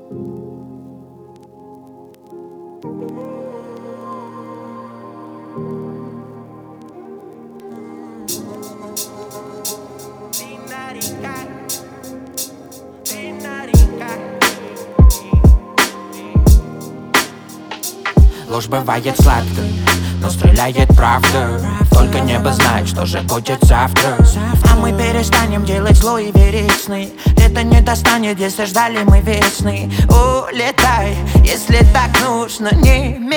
Ложь бывает сладкой, но стреляет правда. Только небо знает, что же будет завтра. А мы перестанем делать зло и верить в сны. Лето не достанет, если ждали мы весны. Улетай, если так нужно, не